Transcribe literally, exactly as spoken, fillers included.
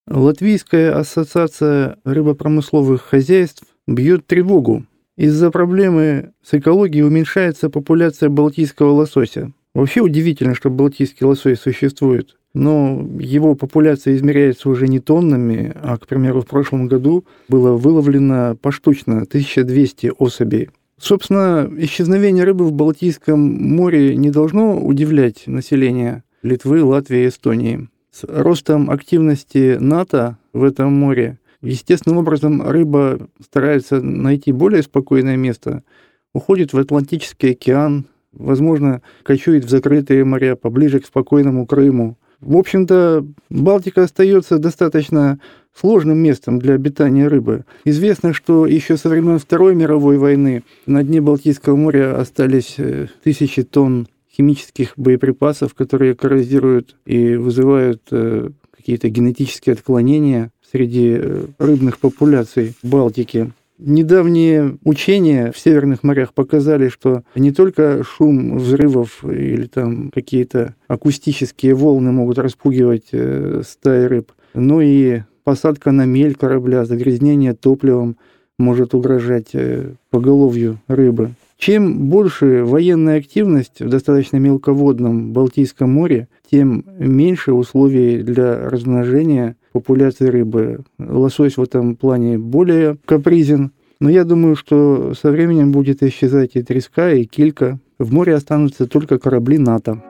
Латвийская ассоциация рыбопромысловых хозяйств бьет тревогу. Из-за проблемы с экологией уменьшается популяция балтийского лосося. Вообще удивительно, что балтийский лосось существует, но его популяция измеряется уже не тоннами, а, к примеру, в прошлом году было выловлено поштучно тысяча двести особей. Собственно, исчезновение рыбы в Балтийском море не должно удивлять население Литвы, Латвии и Эстонии. С ростом активности НАТО в этом море естественным образом рыба старается найти более спокойное место, уходит в Атлантический океан, возможно, кочует в закрытые моря поближе к спокойному Крыму. В общем-то, Балтика остается достаточно сложным местом для обитания рыбы. Известно, что еще со времен Второй мировой войны на дне Балтийского моря остались тысячи тонн химических боеприпасов, которые коррозируют и вызывают какие-то генетические отклонения среди рыбных популяций Балтики. Недавние учения в северных морях показали, что не только шум взрывов или там какие-то акустические волны могут распугивать стаи рыб, но и посадка на мель корабля, загрязнение топливом может угрожать поголовью рыбы. Чем больше военная активность в достаточно мелководном Балтийском море, тем меньше условий для размножения популяции рыбы. Лосось в этом плане более капризен, но я думаю, что со временем будет исчезать и треска, и килька. В море останутся только корабли НАТО.